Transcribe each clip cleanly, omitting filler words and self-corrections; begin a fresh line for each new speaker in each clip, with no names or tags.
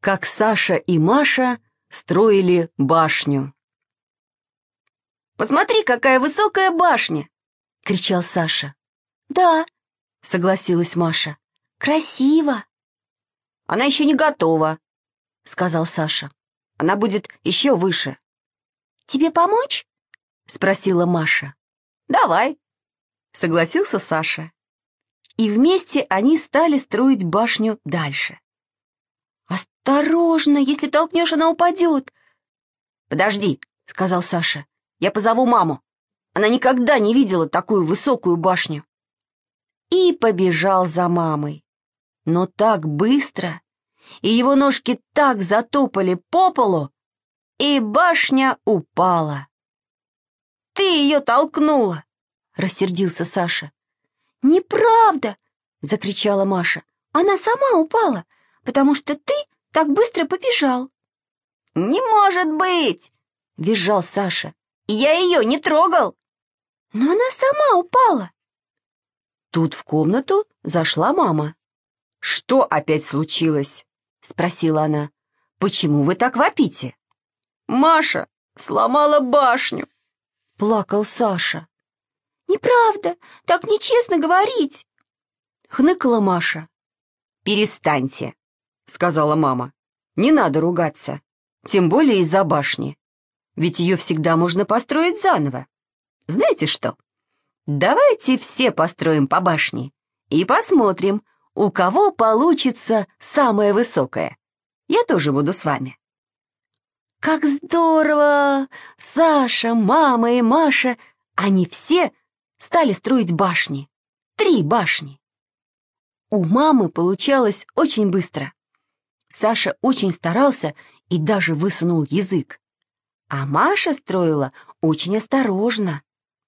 как Саша и Маша строили башню.
«Посмотри, какая высокая башня!»
— кричал Саша.
«Да»,
— согласилась Маша.
«красиво».
«Она еще не готова»,
— сказал Саша.
«она будет еще выше».
«Тебе помочь?»
— спросила Маша.
«Давай»,
— согласился Саша. И вместе они стали строить башню дальше.
«Осторожно, если толкнешь, она упадет».
«Подожди»,
— сказал Саша.
«я позову маму. Она никогда не видела такую высокую башню».
И побежал за мамой. Но так быстро, и его ножки так затопали по полу, и башня упала.
«Ты ее толкнула!»
— рассердился Саша.
«Неправда!» — закричала Маша. «Она сама упала, потому что ты так быстро побежал».
«Не может быть!»
— визжал Саша.
«Я ее не трогал!»
«Но она сама упала!»
Тут в комнату зашла мама. «Что опять случилось?» — спросила она. «Почему вы так вопите?»
«Маша сломала башню!»
— плакал Саша.
«Неправда, так нечестно говорить!»
— хныкала Маша. «Перестаньте!» — сказала мама. «Не надо ругаться, тем более из-за башни. Ведь ее всегда можно построить заново. Знаете что? Давайте все построим по башне и посмотрим, у кого получится самая высокая. Я тоже буду с вами». Как здорово! Саша, мама и Маша, они все стали строить башни. 3 башни. У мамы получалось очень быстро. Саша очень старался и даже высунул язык. А Маша строила очень осторожно.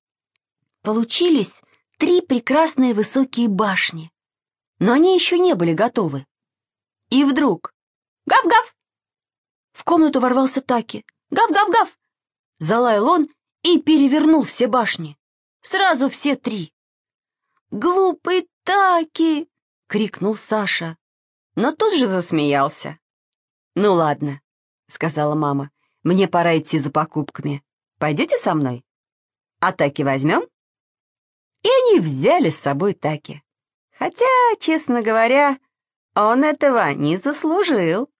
Получились 3 прекрасные высокие башни. Но они еще не были готовы. И вдруг... Гав-гав! В комнату ворвался Таки. Гав-гав-гав! Залаял он и перевернул все башни. Сразу все 3. «Глупый Таки!» — крикнул Саша. Но тут же засмеялся. «Ну ладно», — сказала мама. «Мне пора идти за покупками. Пойдете со мной? А Таки возьмем?» И они взяли с собой Таки. Хотя, честно говоря, он этого не заслужил.